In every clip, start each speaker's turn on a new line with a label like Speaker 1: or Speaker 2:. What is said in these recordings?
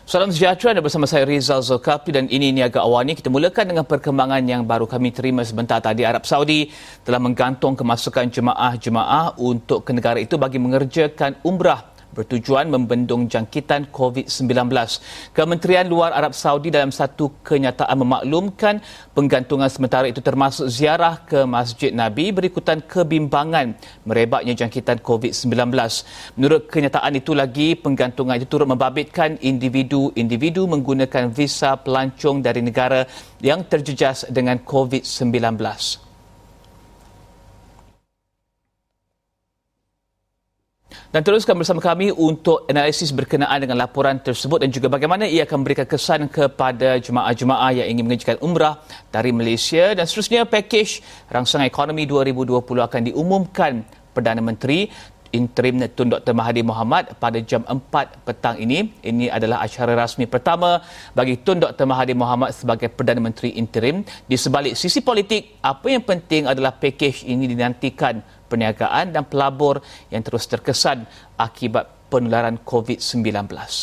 Speaker 1: Salam sejahtera, anda bersama saya Rizal Zulkafli dan ini Niaga Awani. Kita mulakan dengan perkembangan yang baru kami terima sebentar tadi. Arab Saudi telah menggantung kemasukan jemaah-jemaah untuk ke negara itu bagi mengerjakan umrah bertujuan membendung jangkitan COVID-19. Kementerian Luar Arab Saudi dalam satu kenyataan memaklumkan penggantungan sementara itu termasuk ziarah ke Masjid Nabi berikutan kebimbangan merebaknya jangkitan COVID-19. Menurut kenyataan itu lagi, penggantungan itu turut membabitkan individu-individu menggunakan visa pelancong dari negara yang terjejas dengan COVID-19. Dan teruskan bersama kami untuk analisis berkenaan dengan laporan tersebut dan juga bagaimana ia akan memberikan kesan kepada jemaah-jemaah yang ingin mengerjakan umrah dari Malaysia. Dan seterusnya, pakej rangsangan ekonomi 2020 akan diumumkan Perdana Menteri Interim Tun Dr. Mahathir Mohamad pada jam 4 petang ini. Ini adalah acara rasmi pertama bagi Tun Dr. Mahathir Mohamad sebagai Perdana Menteri Interim. Di sebalik sisi politik, apa yang penting adalah pakej ini dinantikan perniagaan dan pelabur yang terus terkesan akibat penularan COVID-19.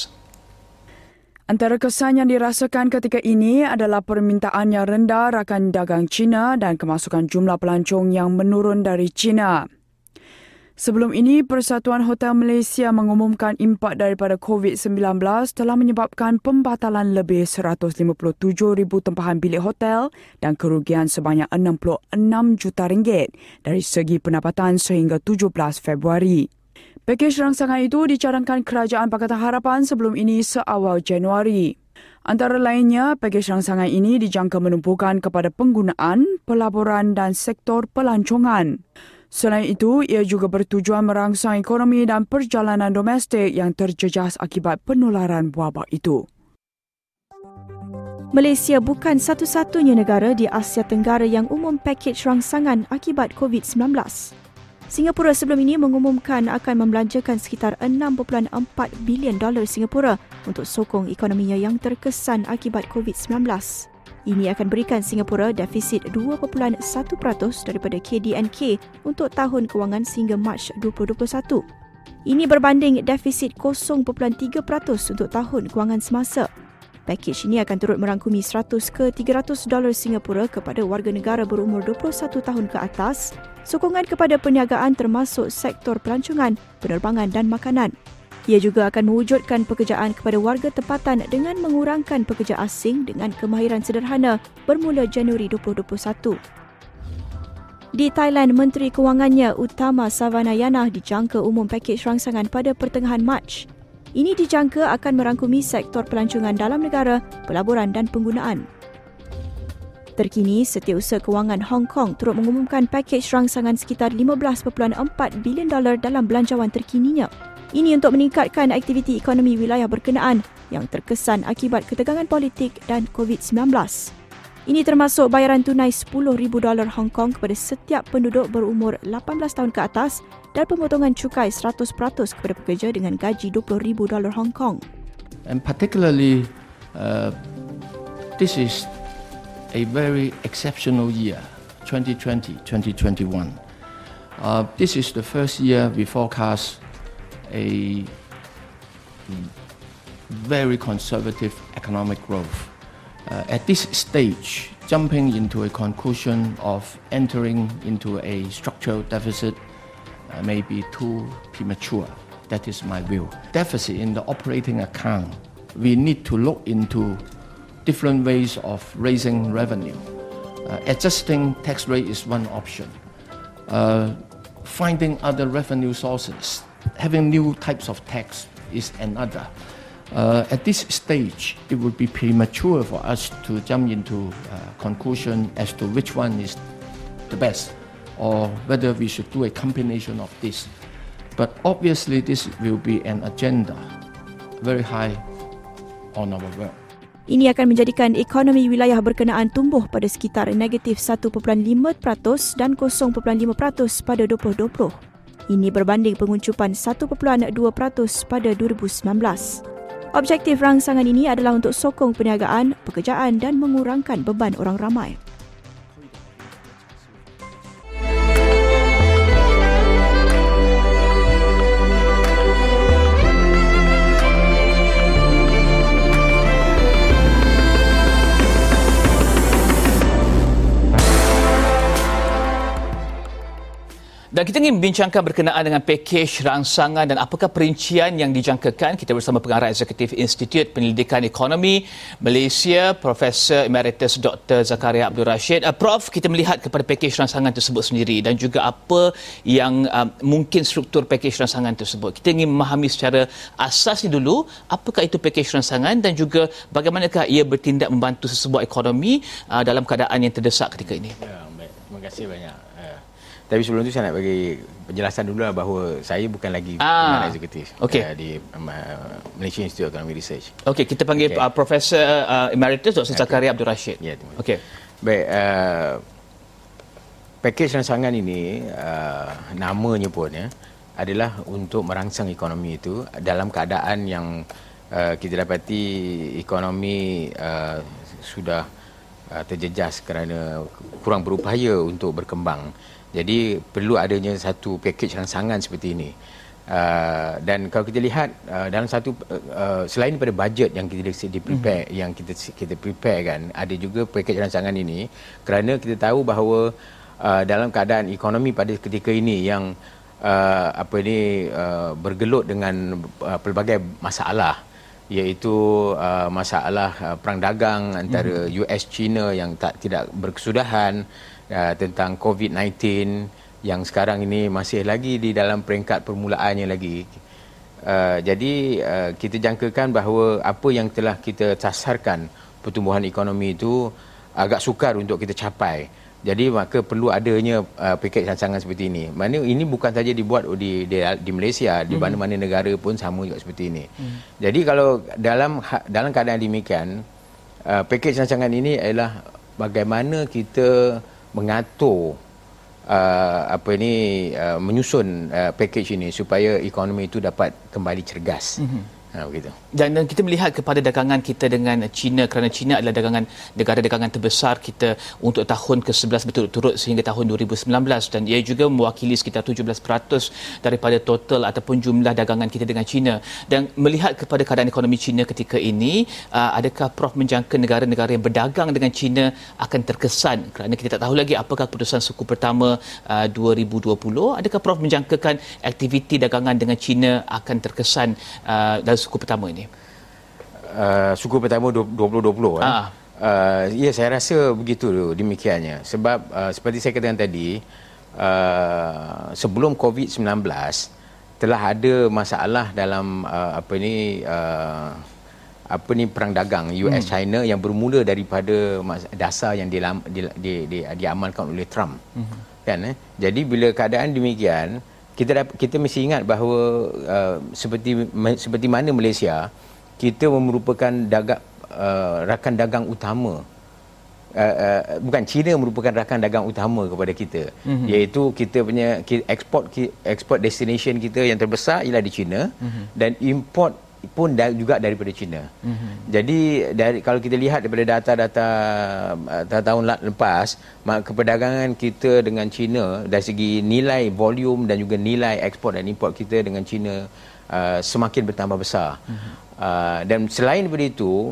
Speaker 2: Antara kesan yang dirasakan ketika ini adalah permintaan yang rendah rakan dagang China dan kemasukan jumlah pelancong yang menurun dari China. Sebelum ini, Persatuan Hotel Malaysia mengumumkan impak daripada COVID-19 telah menyebabkan pembatalan lebih 157,000 tempahan bilik hotel dan kerugian sebanyak 66 juta ringgit dari segi pendapatan sehingga 17 Februari. Pakej rangsangan itu dicadangkan Kerajaan Pakatan Harapan sebelum ini seawal Januari. Antara lainnya, pakej rangsangan ini dijangka menumpukan kepada penggunaan, pelaburan dan sektor pelancongan. Selain itu, ia juga bertujuan merangsang ekonomi dan perjalanan domestik yang terjejas akibat penularan wabak itu.
Speaker 3: Malaysia bukan satu-satunya negara di Asia Tenggara yang umum pakej rangsangan akibat COVID-19. Singapura sebelum ini mengumumkan akan membelanjakan sekitar $6.4 bilion Singapura untuk sokong ekonominya yang terkesan akibat COVID-19. Ini akan berikan Singapura defisit 2.1% daripada KDNK untuk tahun kewangan sehingga Mac 2021. Ini berbanding defisit 0.3% untuk tahun kewangan semasa. Pakej ini akan turut merangkumi $100 ke $300 Singapura kepada warga negara berumur 21 tahun ke atas, sokongan kepada perniagaan termasuk sektor pelancongan, penerbangan dan makanan. Ia juga akan mewujudkan pekerjaan kepada warga tempatan dengan mengurangkan pekerja asing dengan kemahiran sederhana bermula Januari 2021. Di Thailand, Menteri Kewangannya Utama Savanayana dijangka umum pakej rangsangan pada pertengahan Mac. Ini dijangka akan merangkumi sektor pelancongan dalam negara, pelaburan dan penggunaan. Terkini, Setiausaha Kewangan Hong Kong turut mengumumkan pakej rangsangan sekitar $15.4 bilion dalam belanjawan terkininya. Ini untuk meningkatkan aktiviti ekonomi wilayah berkenaan yang terkesan akibat ketegangan politik dan COVID-19. Ini termasuk bayaran tunai $10,000 Hong Kong kepada setiap penduduk berumur 18 tahun ke atas dan pemotongan cukai 100% kepada pekerja dengan gaji $20,000 Hong Kong.
Speaker 4: And particularly, this is a very exceptional year, 2020-2021. This is the first year we forecast a very conservative economic growth. At this stage, jumping into a conclusion of entering into a structural deficit may be too premature. That is my view. Deficit in the operating account, we need to look into different ways of raising revenue. Adjusting tax rate is one option. Finding other revenue sources, having new types of tax is another. At this stage, it would be premature for us to jump into conclusion as to which one is the best or whether we should do a combination of this. But obviously, this will be an agenda very high on our work.
Speaker 3: Ini akan menjadikan ekonomi wilayah berkenaan tumbuh pada sekitar negatif 1.5% dan 0.5% pada 2020. Ini berbanding penguncupan 1.2% pada 2019. Objektif rangsangan ini adalah untuk sokong perniagaan, pekerjaan dan mengurangkan beban orang ramai.
Speaker 1: Dan kita ingin membincangkan berkenaan dengan pakej rangsangan dan apakah perincian yang dijangkakan. Kita bersama Pengarah Eksekutif Institut Penyelidikan Ekonomi Malaysia, Profesor Emeritus Dr. Zakaria Abdul Rashid. Prof, kita melihat kepada pakej rangsangan tersebut sendiri dan juga apa yang mungkin struktur pakej rangsangan tersebut. Kita ingin memahami secara asas ni dulu, apakah itu pakej rangsangan dan juga bagaimanakah ia bertindak membantu sesebuah ekonomi dalam keadaan yang terdesak ketika ini.
Speaker 5: Ya, baik. Terima kasih banyak. Tapi sebelum itu saya nak bagi penjelasan dulu bahawa saya bukan lagi pengarah eksekutif di Malaysia Institute of Economic Research. Okey, kita panggil
Speaker 1: Profesor Emeritus Dr. Zakaria Abdul Rashid.
Speaker 5: Ya, terima kasih.
Speaker 1: Okey.
Speaker 5: Baik, pakej rangsangan ini namanya pun adalah untuk merangsang ekonomi itu dalam keadaan yang kita dapati ekonomi sudah terjejas kerana kurang berupaya untuk berkembang. Jadi perlu adanya satu pakej rangsangan seperti ini. Dan kalau kita lihat dalam satu selain daripada bajet yang kita prepare, yang kita prepare kan, ada juga pakej rangsangan ini kerana kita tahu bahawa dalam keadaan ekonomi pada ketika ini yang bergelut dengan pelbagai masalah, iaitu masalah perang dagang antara US China yang tidak berkesudahan, tentang COVID-19 yang sekarang ini masih lagi di dalam peringkat permulaannya lagi. Jadi kita jangkakan bahawa apa yang telah kita sasarkan pertumbuhan ekonomi itu agak sukar untuk kita capai. Jadi maka perlu adanya pakej rangsangan seperti ini. Mana ini bukan saja dibuat di Malaysia, di mana-mana negara pun sama juga seperti ini. Jadi kalau dalam keadaan demikian, pakej rancangan ini adalah bagaimana kita mengatur menyusun pakej ini supaya ekonomi itu dapat kembali cergas. Begitu.
Speaker 1: Dan kita melihat kepada dagangan kita dengan China, kerana China adalah negara dagangan terbesar kita untuk tahun ke-11 berturut-turut sehingga tahun 2019, dan ia juga mewakili sekitar 17% daripada total ataupun jumlah dagangan kita dengan China. Dan melihat kepada keadaan ekonomi China ketika ini, adakah Prof menjangka negara-negara yang berdagang dengan China akan terkesan, kerana kita tak tahu lagi apakah keputusan suku pertama 2020, adakah Prof menjangkakan aktiviti dagangan dengan China akan terkesan dalam suku pertama ini?
Speaker 5: Suku pertama 2020. Ya, saya rasa begitu demikiannya. Sebab seperti saya katakan tadi, sebelum COVID-19 telah ada masalah dalam perang dagang US China yang bermula daripada dasar yang diamalkan oleh Trump. Kan? Jadi bila keadaan demikian, kita mesti ingat bahawa seperti mana Malaysia, kita merupakan rakan dagang utama. Bukan, China merupakan rakan dagang utama kepada kita, iaitu kita punya export destination kita yang terbesar ialah di China, dan import pun juga daripada China. Jadi kalau kita lihat daripada data-data tahun lepas, perdagangan kita dengan China dari segi nilai volume dan juga nilai ekspor dan import kita dengan China semakin bertambah besar. Dan selain daripada itu,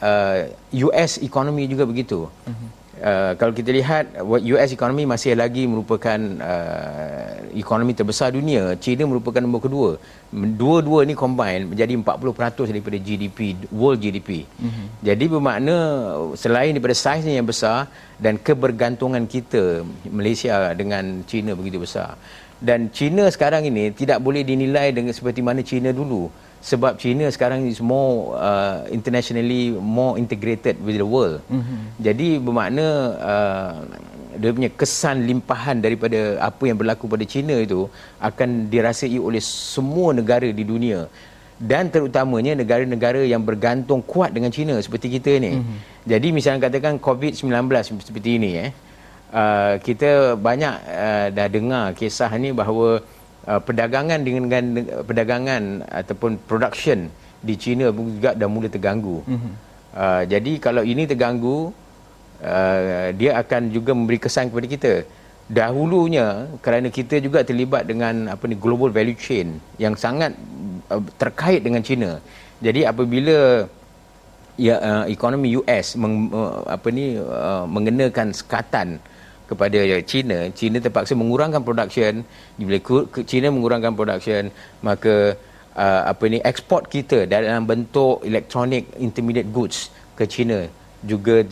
Speaker 5: US ekonomi juga begitu. Kalau kita lihat, US ekonomi masih lagi merupakan ekonomi terbesar dunia. China merupakan nombor kedua. Dua-dua ni combine menjadi 40% daripada GDP, world GDP. Jadi bermakna selain daripada saiznya yang besar dan kebergantungan kita Malaysia dengan China begitu besar. Dan China sekarang ini tidak boleh dinilai dengan seperti mana China dulu. Sebab China sekarang is more internationally more integrated with the world. Jadi bermakna dia punya kesan limpahan daripada apa yang berlaku pada China itu akan dirasai oleh semua negara di dunia, dan terutamanya negara-negara yang bergantung kuat dengan China seperti kita ni. Jadi misalnya katakan COVID-19 seperti ini, kita banyak dah dengar kisah ni bahawa perdagangan ataupun production di China juga dah mula terganggu. Jadi kalau ini terganggu, dia akan juga memberi kesan kepada kita. Dahulunya kerana kita juga terlibat dengan global value chain yang sangat terkait dengan China. Jadi apabila ekonomi US mengenakan sekatan kepada China, China terpaksa mengurangkan production. Bila China mengurangkan production, maka ekspor kita dalam bentuk electronic intermediate goods ke China juga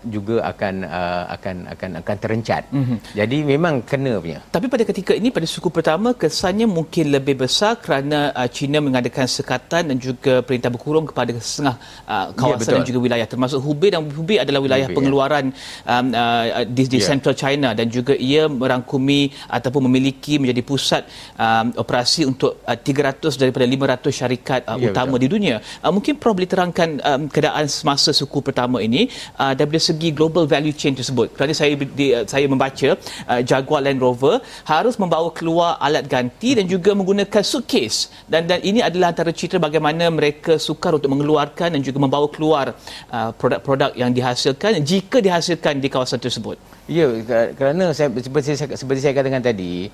Speaker 5: akan terencat. Jadi memang kena punya.
Speaker 1: Tapi pada ketika ini, pada suku pertama, kesannya mungkin lebih besar kerana China mengadakan sekatan dan juga perintah berkurung kepada setengah kawasan dan juga wilayah, termasuk Hubei, dan Hubei adalah wilayah pengeluaran di central China, dan juga ia merangkumi ataupun memiliki menjadi pusat operasi untuk 300 daripada 500 syarikat utama di dunia. Mungkin Prof boleh terangkan keadaan semasa suku pertama ini dari segi global value chain tersebut. Kerana saya membaca Jaguar Land Rover harus membawa keluar alat ganti dan juga menggunakan suitcase, dan ini adalah antara cerita bagaimana mereka sukar untuk mengeluarkan dan juga membawa keluar produk-produk yang dihasilkan jika dihasilkan di kawasan tersebut.
Speaker 5: Ya, kerana seperti saya katakan tadi,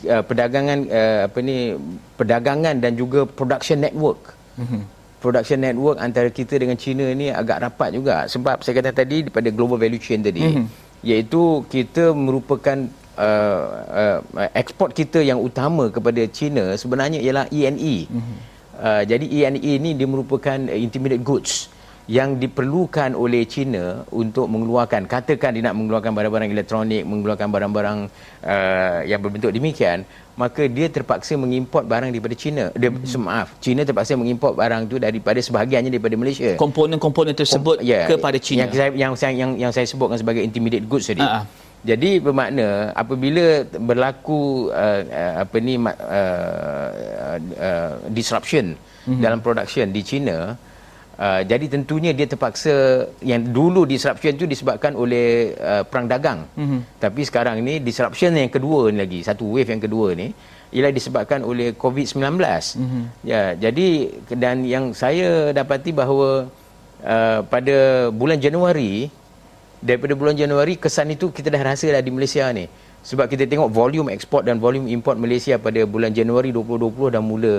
Speaker 5: perdagangan dan juga production network. Production network antara kita dengan China ni agak rapat juga, sebab saya kata tadi daripada global value chain tadi, iaitu kita merupakan ekspor kita yang utama kepada China sebenarnya ialah E&E. Jadi E&E ni dia merupakan intermediate goods yang diperlukan oleh China untuk mengeluarkan, katakan dia nak mengeluarkan barang-barang elektronik, mengeluarkan barang-barang yang berbentuk demikian, maka dia terpaksa mengimport barang daripada China. China terpaksa mengimport barang tu daripada sebahagiannya daripada Malaysia.
Speaker 1: Komponen-komponen tersebut kepada China.
Speaker 5: Yang saya sebutkan sebagai intermediate goods tadi. Jadi bermakna apabila berlaku disruption dalam production di China, jadi tentunya dia terpaksa, yang dulu disruption tu disebabkan oleh perang dagang. Tapi sekarang ni disruption yang kedua ni lagi, satu wave yang kedua ni ialah disebabkan oleh COVID-19. Ya, jadi dan yang saya dapati bahawa pada bulan Januari, daripada bulan Januari kesan itu kita dah rasa dah di Malaysia ni. Sebab kita tengok volume ekspor dan volume import Malaysia pada bulan Januari 2020 dah mula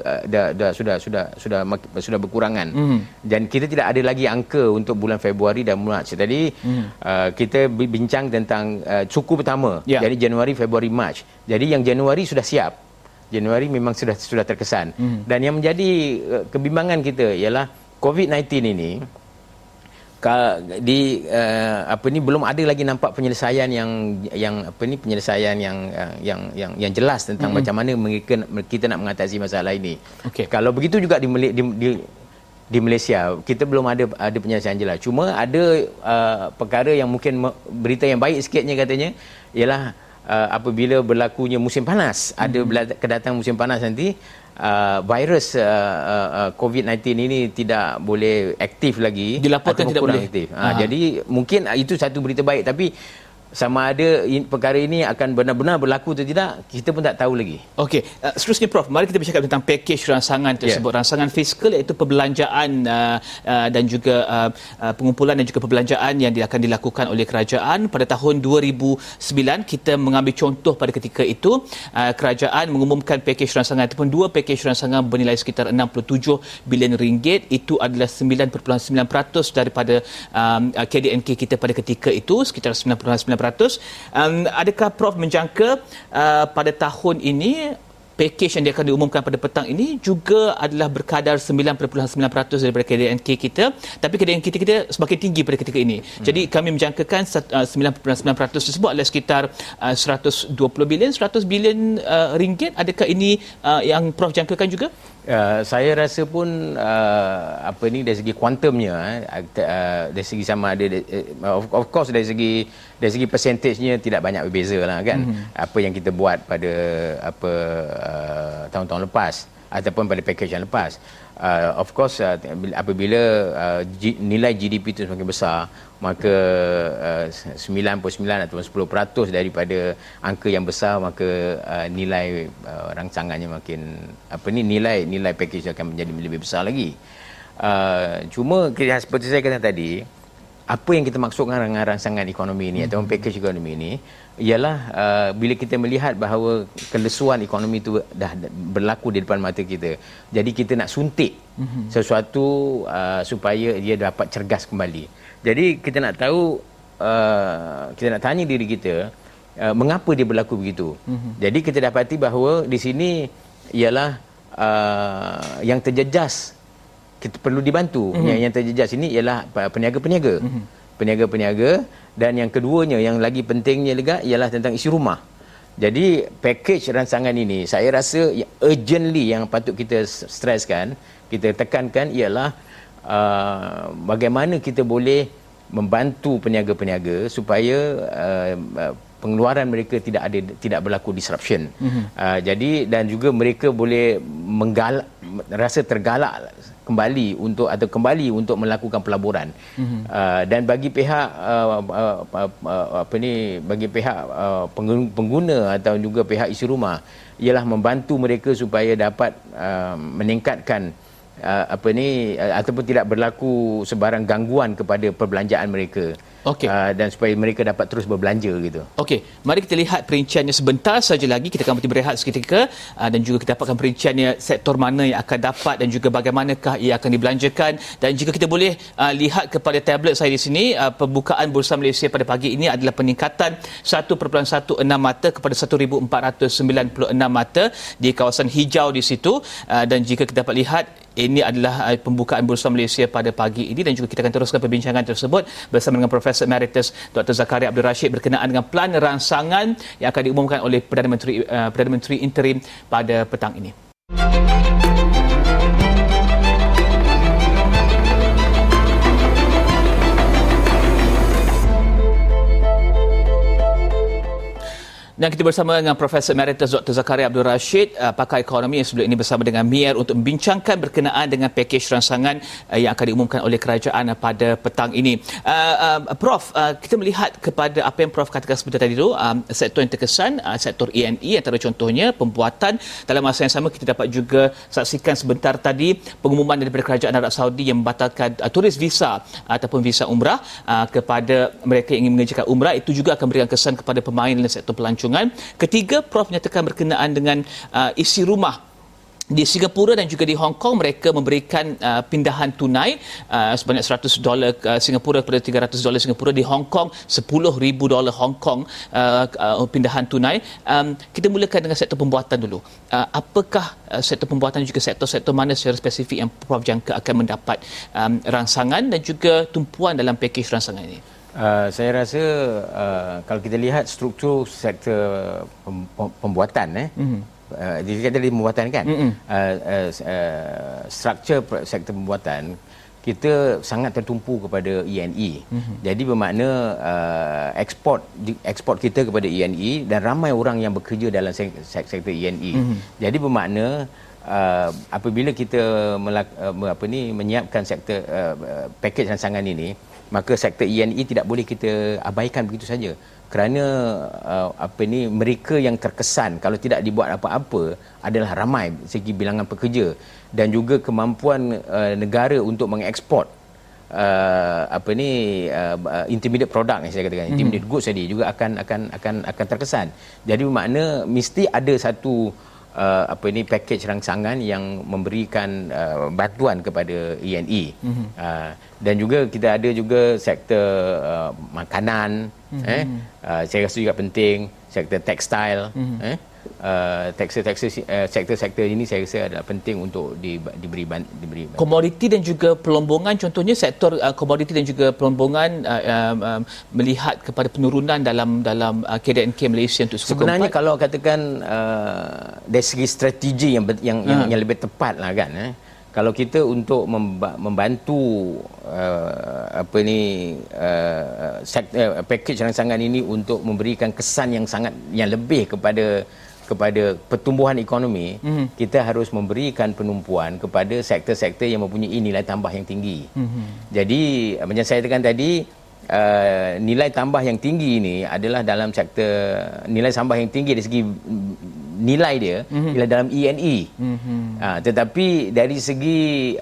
Speaker 5: sudah berkurangan. Dan kita tidak ada lagi angka untuk bulan Februari dan Mac. Tadi kita bincang tentang suku pertama. Jadi Januari, Februari, Mac. Jadi yang Januari sudah siap. Januari memang sudah terkesan. Dan yang menjadi kebimbangan kita ialah COVID-19 ini belum ada lagi nampak penyelesaian yang jelas tentang macam mana kita nak mengatasi masalah ini. Kalau begitu juga di Malaysia, kita belum ada penyelesaian jelas. Cuma ada perkara yang mungkin berita yang baik sikitnya katanya ialah apabila berlakunya musim panas, ada kedatangan musim panas nanti, virus COVID-19 ini tidak boleh aktif lagi,
Speaker 1: dilaporkan tidak boleh
Speaker 5: aktif. Jadi mungkin itu satu berita baik, tapi sama ada perkara ini akan benar-benar berlaku atau tidak, kita pun tak tahu lagi.
Speaker 1: Okey, seterusnya Prof, mari kita bercakap tentang pakej rangsangan tersebut. Rangsangan fiskal, iaitu perbelanjaan dan juga pengumpulan dan juga perbelanjaan yang akan dilakukan oleh kerajaan pada tahun 2009. Kita mengambil contoh pada ketika itu, kerajaan mengumumkan pakej rangsangan ataupun dua pakej rangsangan bernilai sekitar 67 bilion ringgit. Itu adalah 9.9% daripada KDNK kita pada ketika itu, sekitar 9.9%. Adakah Prof menjangka pada tahun ini pakej yang dia akan diumumkan pada petang ini juga adalah berkadar 9.9% daripada KDNK kita, tapi KDNK kita semakin tinggi pada ketika ini. Jadi kami menjangkakan 9.9% tersebut adalah sekitar 120 bilion, 100 bilion ringgit. Adakah ini yang Prof jangkakan juga?
Speaker 5: Saya rasa pun dari segi kuantumnya, dari segi sama ada, of course dari segi persentajnya tidak banyak berbeza lah kan. Apa yang kita buat pada tahun-tahun lepas ataupun pada pakej yang lepas. Of course apabila nilai GDP itu semakin besar, maka 9.9 ataupun 10% daripada angka yang besar, maka nilai rangsangannya makin nilai pakej akan menjadi lebih besar lagi. Cuma seperti saya kata tadi, apa yang kita maksudkan dengan rangsangan ekonomi ini ataupun pakej ekonomi ini ialah bila kita melihat bahawa kelesuan ekonomi itu dah berlaku di depan mata kita. Jadi kita nak suntik sesuatu supaya dia dapat cergas kembali. Jadi kita nak tahu kita nak tanya diri kita, mengapa dia berlaku begitu. Jadi kita dapati bahawa di sini ialah yang terjejas kita perlu dibantu. Yang terjejas ini ialah peniaga-peniaga. Peniaga-peniaga, dan yang keduanya yang lagi pentingnya juga ialah tentang isi rumah. Jadi package rancangan ini saya rasa urgently yang patut kita streskan, kita tekankan ialah bagaimana kita boleh membantu peniaga-peniaga supaya pengeluaran mereka tidak berlaku disruption. Jadi dan juga mereka boleh rasa tergalak kembali untuk melakukan pelaburan. Dan bagi pihak bagi pihak pengguna atau juga pihak isi rumah ialah membantu mereka supaya dapat meningkatkan ataupun tidak berlaku sebarang gangguan kepada perbelanjaan mereka. Dan supaya mereka dapat terus berbelanja gitu.
Speaker 1: Okey, mari kita lihat perinciannya sebentar saja lagi. Kita akan berehat seketika dan juga kita dapatkan perinciannya sektor mana yang akan dapat dan juga bagaimanakah ia akan dibelanjakan. Dan jika kita boleh lihat kepada tablet saya di sini, pembukaan Bursa Malaysia pada pagi ini adalah peningkatan 1.16 mata kepada 1,496 mata di kawasan hijau di situ. Dan jika kita dapat lihat, ini adalah pembukaan Bursa Malaysia pada pagi ini, dan juga kita akan teruskan perbincangan tersebut bersama dengan Profesor Emeritus Dr. Zakaria Abdul Rashid berkenaan dengan pelan ransangan yang akan diumumkan oleh Perdana Menteri Interim pada petang ini. Dan kita bersama dengan Profesor Emeritus Dr. Zakaria Abdul Rashid, pakar ekonomi yang sebelum ini bersama dengan Mier untuk membincangkan berkenaan dengan pakej ransangan yang akan diumumkan oleh kerajaan pada petang ini. Prof, kita melihat kepada apa yang Prof katakan sebentar tadi itu, sektor yang terkesan, sektor E&E antara contohnya pembuatan. Dalam masa yang sama kita dapat juga saksikan sebentar tadi pengumuman daripada kerajaan Arab Saudi yang membatalkan turis visa ataupun visa umrah kepada mereka yang ingin mengerjakan umrah. Itu juga akan memberikan kesan kepada pemain dalam sektor pelancongan. Ketiga, Prof menyatakan berkenaan dengan isi rumah di Singapura dan juga di Hong Kong. Mereka memberikan pindahan tunai sebanyak $100 Singapura kepada $300 Singapura. Di Hong Kong $10,000 Hong Kong pindahan tunai. Kita mulakan dengan sektor pembuatan dulu. Apakah sektor pembuatan dan juga sektor-sektor mana secara spesifik yang Prof jangka akan mendapat rangsangan dan juga tumpuan dalam pakej rangsangan ini?
Speaker 5: Saya rasa kalau kita lihat struktur sektor pembuatan, kita tadi pembuatan kan, struktur sektor pembuatan kita sangat tertumpu kepada E&E. Jadi bermakna ekspor kita kepada E&E, dan ramai orang yang bekerja dalam sektor E&E. Jadi bermakna apabila kita menyiapkan sektor pakej ransangan ini, maka sektor E&E tidak boleh kita abaikan begitu saja, kerana mereka yang terkesan kalau tidak dibuat apa-apa adalah ramai segi bilangan pekerja, dan juga kemampuan negara untuk mengekspor intermediate product yang saya katakan, intermediate goods tadi juga akan terkesan. Jadi bermakna mesti ada satu pakej rangsangan yang memberikan bantuan kepada E&E. Dan juga kita ada juga sektor makanan, saya rasa juga penting, sektor tekstil, sektor ini saya rasa adalah penting untuk diberi
Speaker 1: komoditi dan juga pelombongan. Contohnya sektor komoditi dan juga pelombongan melihat kepada penurunan dalam KDNK Malaysia untuk suku
Speaker 5: sebenarnya keempat. Kalau katakan dari segi strategi yang lebih tepat lah kan, kalau kita untuk membantu pakej rangsangan ini untuk memberikan kesan yang lebih kepada pertumbuhan ekonomi, kita harus memberikan penumpuan kepada sektor-sektor yang mempunyai nilai tambah yang tinggi. Jadi macam saya katakan tadi, nilai tambah yang tinggi ini adalah dalam sektor nilai tambah yang tinggi dari segi nilai dia ialah dalam E&E. Tetapi dari segi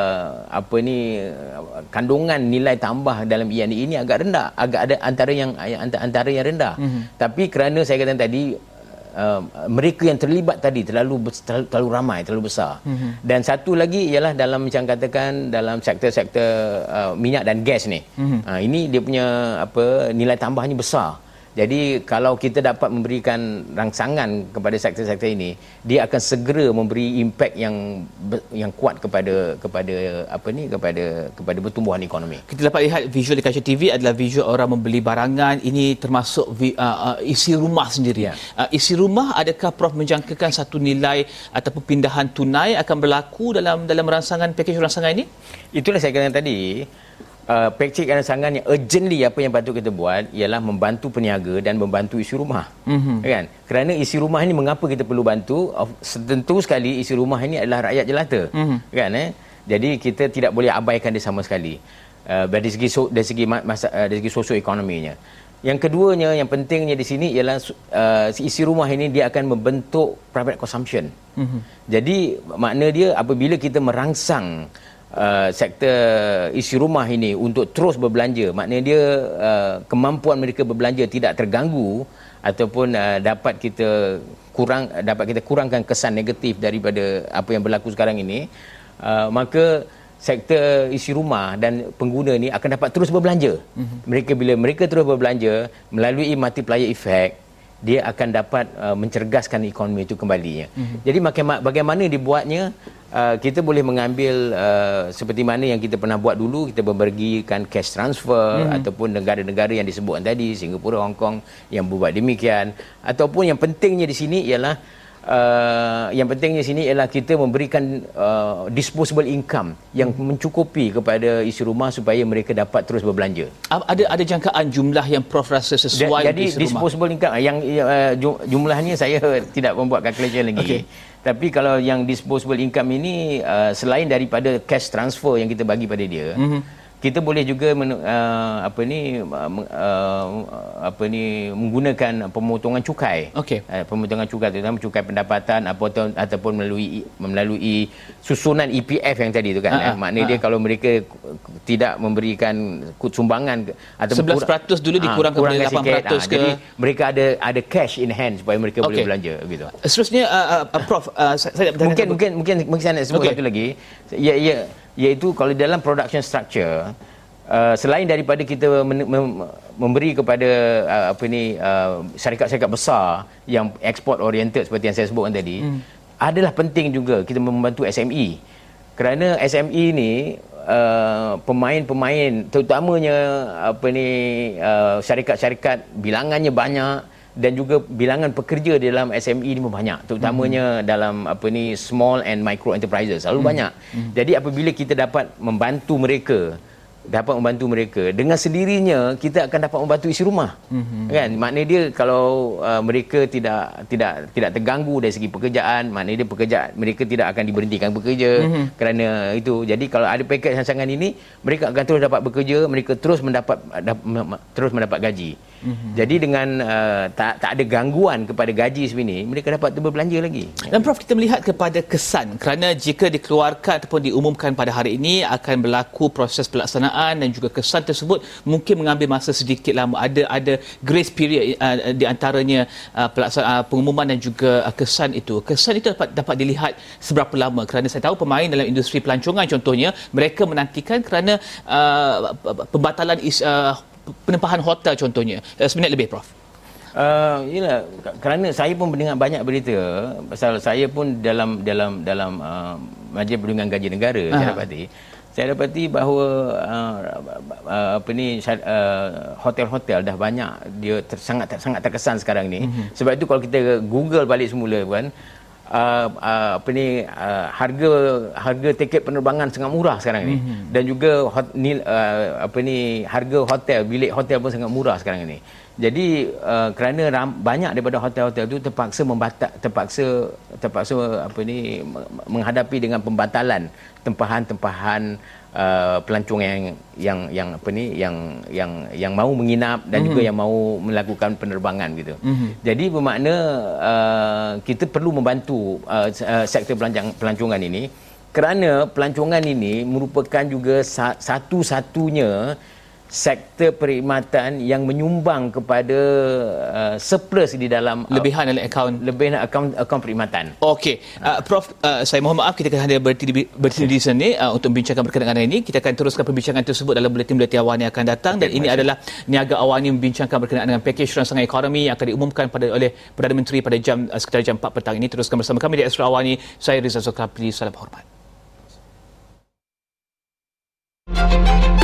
Speaker 5: kandungan nilai tambah dalam E&E ini agak rendah, agak ada antara yang rendah. Tapi kerana saya katakan tadi mereka yang terlibat tadi terlalu ramai, terlalu besar. Dan satu lagi ialah dalam macam katakan dalam sektor-sektor minyak dan gas ni. Ini dia punya nilai tambahnya besar. Jadi kalau kita dapat memberikan rangsangan kepada sektor-sektor ini, dia akan segera memberi impak yang kuat kepada pertumbuhan ekonomi.
Speaker 1: Kita dapat lihat visual di kaca TV adalah visual orang membeli barangan. Ini termasuk isi rumah sendiri. Isi rumah, adakah Prof menjangkakan satu nilai ataupun pindahan tunai akan berlaku dalam pakej rangsangan ini? Itulah
Speaker 5: saya katakan tadi. Pakej rangsangan yang urgently apa yang patut kita buat ialah membantu peniaga dan membantu isi rumah. Kan? Kerana isi rumah ini mengapa kita perlu bantu? Tentu sekali isi rumah ini adalah rakyat jelata. Kan? Jadi kita tidak boleh abaikan dia sama sekali. Dari segi sosioekonominya. Yang keduanya, yang pentingnya di sini ialah isi rumah ini dia akan membentuk private consumption. Jadi makna dia apabila kita merangsang sektor isi rumah ini untuk terus berbelanja, maknanya dia kemampuan mereka berbelanja tidak terganggu ataupun dapat kita kurangkan kesan negatif daripada apa yang berlaku sekarang ini, maka sektor isi rumah dan pengguna ni akan dapat terus berbelanja. Bila mereka terus berbelanja melalui multiplier effect, dia akan dapat mencergaskan ekonomi itu kembalinya. Jadi bagaimana dibuatnya? Kita boleh mengambil seperti mana yang kita pernah buat dulu, kita membagikan cash transfer ataupun negara-negara yang disebutkan tadi, Singapura, Hong Kong yang buat demikian, ataupun yang pentingnya di sini ialah kita memberikan disposable income yang mencukupi kepada isi rumah supaya mereka dapat terus berbelanja.
Speaker 1: Ada jangkaan jumlah yang Prof rasa sesuai
Speaker 5: jadi disposable income yang jumlahnya saya tidak membuat calculation lagi. Okay. Tapi kalau yang disposable income ini selain daripada cash transfer yang kita bagi pada dia, kita boleh juga menggunakan pemotongan cukai. Pemotongan cukai terutama cukai pendapatan ataupun melalui susunan EPF yang tadi tu kan. Maknanya dia kalau mereka tidak memberikan sumbangan atau
Speaker 1: 11% dulu dikurangkan menjadi 8% ke.
Speaker 5: Jadi mereka ada cash in hand supaya mereka boleh belanja gitu.
Speaker 1: Seterusnya Prof, saya
Speaker 5: mungkin saya nak sebut satu lagi, iaitu kalau dalam production structure, selain daripada kita memberi kepada syarikat-syarikat besar yang export oriented seperti yang saya sebutkan tadi, adalah penting juga kita membantu SME. Kerana SME ni pemain-pemain terutamanya syarikat-syarikat bilangannya banyak dan juga bilangan pekerja di dalam SME ini banyak, terutamanya dalam small and micro enterprises selalu banyak. Jadi apabila kita dapat membantu mereka dengan sendirinya, kita akan dapat membantu isi rumah. Kan? Maknanya dia kalau mereka tidak terganggu dari segi pekerjaan, maknanya dia mereka tidak akan diberhentikan bekerja kerana itu. Jadi kalau ada pakej rangsangan ini, mereka akan terus dapat bekerja, mereka terus mendapat gaji. Jadi dengan tak ada gangguan kepada gaji sebenarnya, mereka dapat berbelanja lagi.
Speaker 1: Dan Prof, kita melihat kepada kesan, kerana jika dikeluarkan ataupun diumumkan pada hari ini akan berlaku proses pelaksanaan dan juga kesan tersebut mungkin mengambil masa sedikit lama. Ada grace period di antaranya pengumuman dan juga kesan itu. Kesan itu dapat dilihat seberapa lama, kerana saya tahu pemain dalam industri pelancongan contohnya, mereka menantikan kerana pembatalan penempahan hotel contohnya. Seminit lebih Prof.
Speaker 5: Yalah, kerana saya pun mendengar banyak berita pasal saya pun dalam Majlis Perlindungan Gaji Negara saya dapati bahawa hotel-hotel dah banyak dia sangat terkesan sekarang ni. Sebab itu kalau kita Google balik semula kan, harga tiket penerbangan sangat murah sekarang ni, dan juga harga hotel, bilik hotel pun sangat murah sekarang ni. Jadi kerana banyak daripada hotel-hotel itu terpaksa menghadapi dengan pembatalan tempahan pelancong yang mahu menginap dan juga yang mahu melakukan penerbangan gitu. Jadi bermakna kita perlu membantu sektor pelancongan ini, kerana pelancongan ini merupakan juga satu-satunya sektor perkhidmatan yang menyumbang kepada surplus di dalam
Speaker 1: lebihan dalam
Speaker 5: akaun perkhidmatan.
Speaker 1: Okey, Prof, saya mohon maaf kita akan hanya berhenti di sini untuk membincangkan berkenaan dengan ini. Kita akan teruskan perbincangan tersebut dalam buletin-buletin awal yang akan datang, dan ini adalah Niaga Awani membincangkan berkenaan dengan pakej rangsangan ekonomi yang akan diumumkan oleh Perdana Menteri pada sekitar jam 4 petang ini. Teruskan bersama kami di Astro Awani. Saya Rizal Zulkifli. Salam hormat.